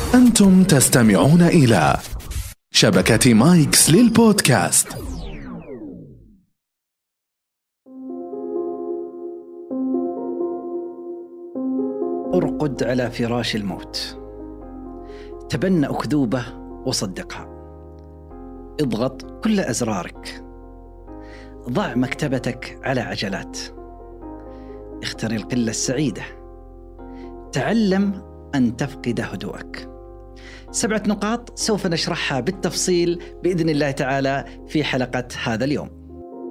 أنتم تستمعون إلى شبكة مايكس للبودكاست. ارقد على فراش الموت، تبنى أكذوبة وصدقها، اضغط كل أزرارك، ضع مكتبتك على عجلات، اختر القلة السعيدة، تعلم أن تفقد هدوءك. 7 نقاط سوف نشرحها بالتفصيل بإذن الله تعالى في حلقة هذا اليوم.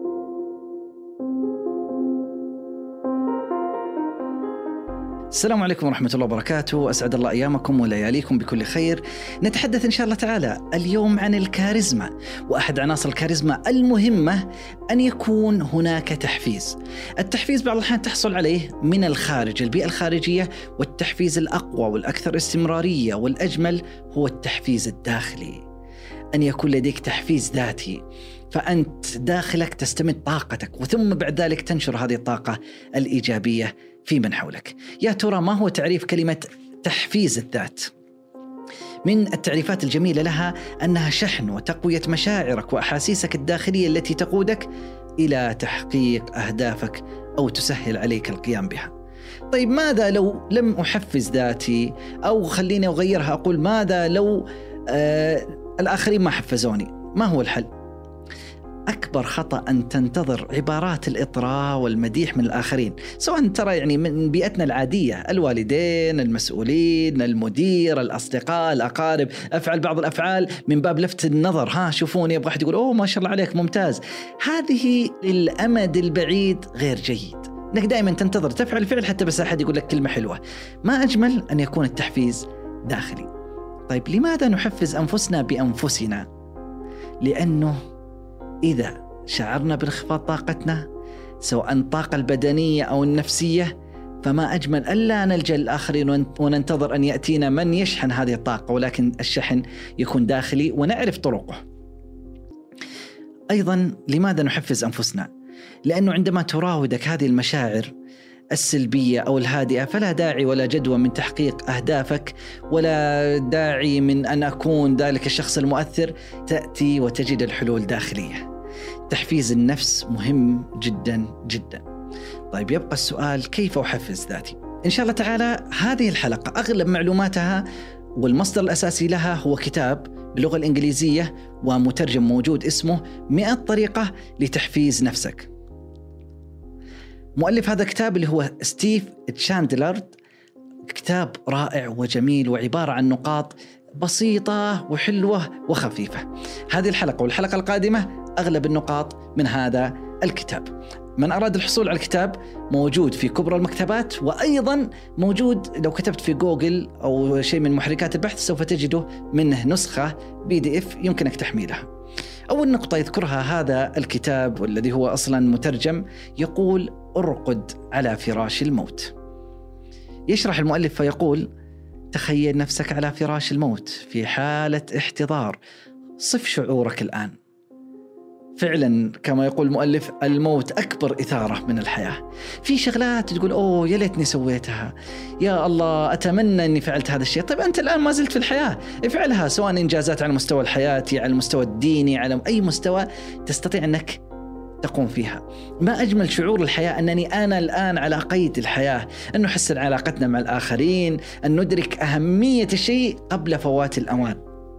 السلام عليكم ورحمة الله وبركاته، أسعد الله أيامكم ولياليكم بكل خير. نتحدث إن شاء الله تعالى اليوم عن الكاريزما، وأحد عناصر الكاريزما المهمة أن يكون هناك تحفيز. التحفيز بعض الأحيان تحصل عليه من الخارج، البيئة الخارجية، والتحفيز الأقوى والأكثر استمرارية والأجمل هو التحفيز الداخلي، أن يكون لديك تحفيز ذاتي، فأنت داخلك تستمد طاقتك وثم بعد ذلك تنشر هذه الطاقة الإيجابية في من حولك. يا ترى ما هو تعريف كلمة تحفيز الذات؟ من التعريفات الجميلة لها أنها شحن وتقوية مشاعرك وأحاسيسك الداخلية التي تقودك إلى تحقيق أهدافك أو تسهل عليك القيام بها. طيب ماذا لو لم أحفز ذاتي؟ أو خليني أغيرها أقول ماذا لو الآخرين ما حفزوني؟ ما هو الحل؟ أكبر خطأ أن تنتظر عبارات الإطراء والمديح من الآخرين، سواء ترى يعني من بيئتنا العادية، الوالدين، المسؤولين، المدير، الأصدقاء، الأقارب، أفعل بعض الأفعال من باب لفت النظر، ها شوفوني، أبغى أحد يقول أوه ما شاء الله عليك ممتاز. هذه للأمد البعيد غير جيد، إنك دائما تنتظر تفعل فعل حتى بس أحد يقول لك كلمة حلوة. ما أجمل أن يكون التحفيز داخلي. طيب لماذا نحفز أنفسنا بأنفسنا؟ لأنه إذا شعرنا بانخفاض طاقتنا سواء الطاقة البدنية أو النفسية، فما أجمل ألا نلجأ للآخرين وننتظر أن يأتينا من يشحن هذه الطاقة، ولكن الشحن يكون داخلي ونعرف طرقه. أيضا لماذا نحفز أنفسنا؟ لأنه عندما تراودك هذه المشاعر السلبية أو الهادئة فلا داعي ولا جدوى من تحقيق أهدافك، ولا داعي من أن أكون ذلك الشخص المؤثر. تأتي وتجد الحلول داخلية. تحفيز النفس مهم جدا جدا. طيب يبقى السؤال، كيف أحفز ذاتي؟ إن شاء الله تعالى هذه الحلقة أغلب معلوماتها والمصدر الأساسي لها هو كتاب باللغة الإنجليزية ومترجم موجود اسمه 100 طريقة لتحفيز نفسك. مؤلف هذا الكتاب اللي هو ستيف تشاندلر، كتاب رائع وجميل وعبارة عن نقاط بسيطة وحلوة وخفيفة. هذه الحلقة والحلقة القادمة أغلب النقاط من هذا الكتاب. من أراد الحصول على الكتاب موجود في كبرى المكتبات، وأيضا موجود لو كتبت في جوجل أو شيء من محركات البحث سوف تجده منه نسخة PDF يمكنك تحميلها. أول نقطة يذكرها هذا الكتاب والذي هو أصلا مترجم يقول: ارقد على فراش الموت. يشرح المؤلف فيقول: تخيل نفسك على فراش الموت في حالة احتضار، صف شعورك الآن. فعلا كما يقول المؤلف، الموت أكبر إثارة من الحياة. في شغلات تقول أوه يا ليتني سويتها، يا الله أتمنى أني فعلت هذا الشيء. طيب أنت الآن ما زلت في الحياة، افعلها، سواء إنجازات على المستوى الحياتي، على المستوى الديني، على أي مستوى تستطيع أنك تقوم فيها. ما أجمل شعور الحياة أنني أنا الآن على قيد الحياة، أن نحسن علاقتنا مع الآخرين، أن ندرك أهمية الشيء قبل فوات الأوان.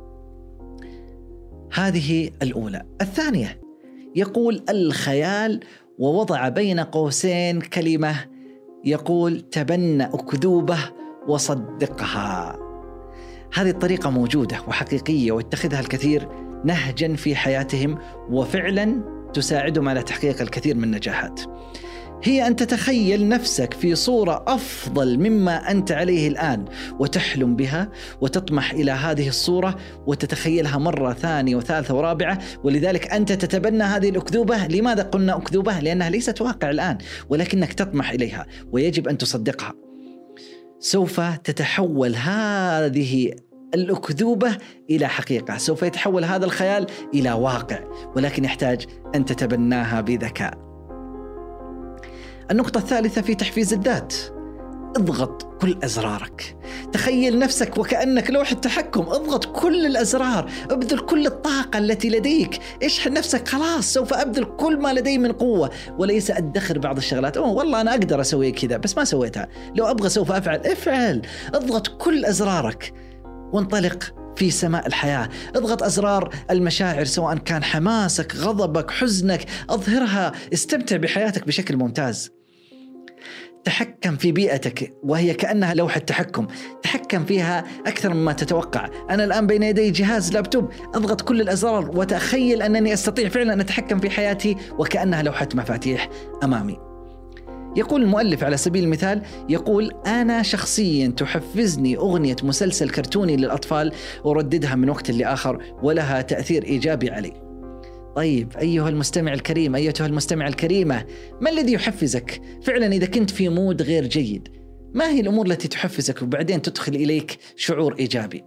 هذه الأولى. الثانية يقول الخيال، ووضع بين قوسين كلمة يقول: تبنى أكذوبة وصدقها. هذه الطريقة موجودة وحقيقية واتخذها الكثير نهجا في حياتهم، وفعلا تساعدهم على تحقيق الكثير من النجاحات. هي أن تتخيل نفسك في صورة أفضل مما أنت عليه الآن، وتحلم بها وتطمح إلى هذه الصورة وتتخيلها مرة ثانية وثالثة ورابعة. ولذلك أنت تتبنى هذه الأكذوبة. لماذا قلنا أكذوبة؟ لأنها ليست واقع الآن، ولكنك تطمح إليها ويجب أن تصدقها. سوف تتحول هذه الأكذوبة إلى حقيقة، سوف يتحول هذا الخيال إلى واقع، ولكن يحتاج أن تتبناها بذكاء. النقطة الثالثة في تحفيز الذات، اضغط كل أزرارك. تخيل نفسك وكأنك لوحة تحكم، اضغط كل الأزرار، ابذل كل الطاقة التي لديك، اشحن نفسك، خلاص سوف أبذل كل ما لدي من قوة وليس أدخر بعض الشغلات. والله أنا أقدر أسوي كذا بس ما سويتها، لو أبغى سوف افعل. اضغط كل أزرارك وانطلق في سماء الحياة. اضغط أزرار المشاعر، سواء كان حماسك، غضبك، حزنك، أظهرها. استمتع بحياتك بشكل ممتاز. تحكم في بيئتك وهي كأنها لوحة تحكم، تحكم فيها أكثر مما تتوقع. أنا الآن بين يدي جهاز لابتوب، أضغط كل الأزرار وتخيل أنني أستطيع فعلا أن أتحكم في حياتي وكأنها لوحة مفاتيح أمامي. يقول المؤلف على سبيل المثال، يقول: أنا شخصيا تحفزني أغنية مسلسل كرتوني للأطفال أرددها من وقت لآخر ولها تأثير إيجابي علي. طيب أيها المستمع الكريم، أيتها المستمع الكريمة، ما الذي يحفزك فعلا إذا كنت في مود غير جيد؟ ما هي الأمور التي تحفزك وبعدين تدخل إليك شعور إيجابي؟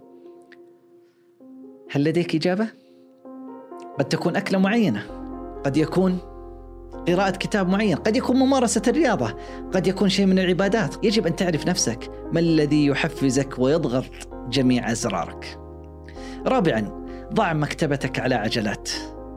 هل لديك إجابة؟ قد تكون أكلة معينة، قد يكون قراءة كتاب معين، قد يكون ممارسة الرياضة، قد يكون شيء من العبادات. يجب أن تعرف نفسك ما الذي يحفزك ويضغط جميع أزرارك. رابعا، ضع مكتبتك على عجلات.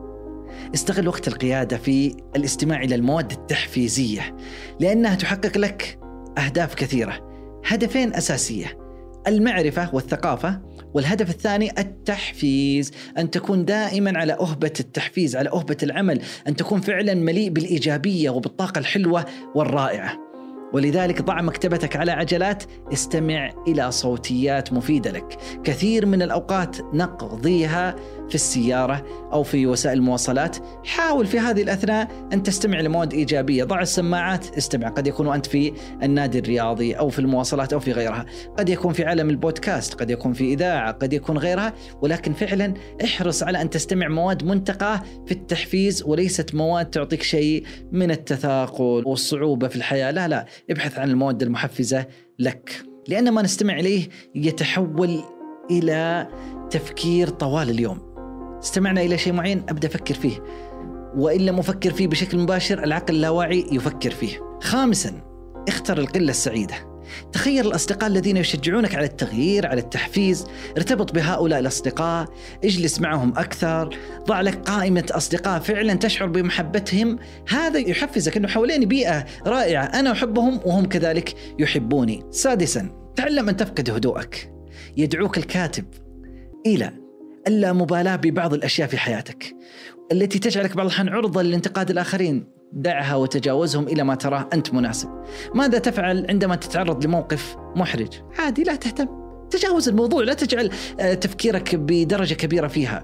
استغل وقت القيادة في الاستماع إلى المواد التحفيزية لأنها تحقق لك أهداف كثيرة. هدفين أساسية: المعرفة والثقافة، والهدف الثاني التحفيز. أن تكون دائما على أهبة التحفيز، على أهبة العمل، أن تكون فعلا مليء بالإيجابية وبالطاقة الحلوة والرائعة. ولذلك ضع مكتبتك على عجلات، استمع إلى صوتيات مفيدة لك. كثير من الأوقات نقضيها في السيارة أو في وسائل المواصلات. حاول في هذه الأثناء أن تستمع لمواد إيجابية. ضع السماعات، استمع. قد يكون أنت في النادي الرياضي أو في المواصلات أو في غيرها، قد يكون في عالم البودكاست، قد يكون في إذاعة، قد يكون غيرها، ولكن فعلا احرص على أن تستمع مواد منتقاة في التحفيز وليست مواد تعطيك شيء من التثاقل والصعوبة في الحياة. لا، ابحث عن المواد المحفزة لك، لأن ما نستمع إليه يتحول إلى تفكير طوال اليوم. استمعنا إلى شيء معين، أبدأ أفكر فيه، وإن لم أفكر فيه بشكل مباشر العقل اللاواعي يفكر فيه. خامسا، اختر القلة السعيدة. تخيل الأصدقاء الذين يشجعونك على التغيير، على التحفيز. ارتبط بهؤلاء الأصدقاء، اجلس معهم أكثر، ضع لك قائمة أصدقاء فعلا تشعر بمحبتهم. هذا يحفزك أنه حواليني بيئة رائعة، أنا أحبهم وهم كذلك يحبوني. سادسا، تعلم أن تفقد هدوءك. يدعوك الكاتب إلى اللامبالاة ببعض الأشياء في حياتك التي تجعلك بعض الأحيان عرضة لانتقاد الآخرين. دعها وتجاوزهم إلى ما تراه أنت مناسب. ماذا تفعل عندما تتعرض لموقف محرج؟ عادي، لا تهتم، تجاوز الموضوع، لا تجعل تفكيرك بدرجة كبيرة فيها.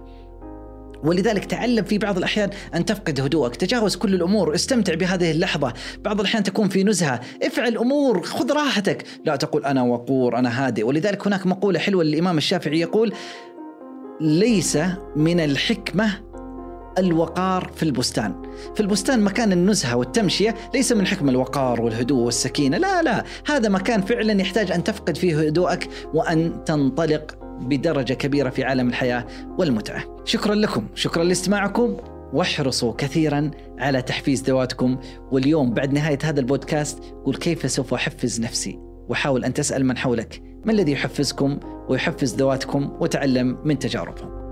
ولذلك تعلم في بعض الأحيان أن تفقد هدوءك، تجاوز كل الأمور، استمتع بهذه اللحظة. بعض الأحيان تكون في نزهة، افعل أمور، خذ راحتك، لا تقول أنا وقور، أنا هادئ. ولذلك هناك مقولة حلوة للإمام الشافعي يقول: ليس من الحكمة الوقار في البستان. في البستان مكان النزهة والتمشية، ليس من حكم الوقار والهدوء والسكينة، لا، هذا مكان فعلا يحتاج أن تفقد فيه هدوءك وأن تنطلق بدرجة كبيرة في عالم الحياة والمتعة. شكرا لكم، شكرا لاستماعكم، واحرصوا كثيرا على تحفيز ذواتكم. واليوم بعد نهاية هذا البودكاست قل: كيف سوف أحفز نفسي؟ وحاول أن تسأل من حولك ما الذي يحفزكم ويحفز ذواتكم، وتعلم من تجاربهم.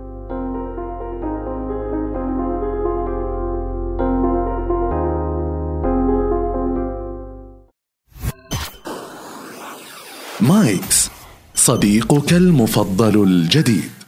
مايكس، صديقك المفضل الجديد.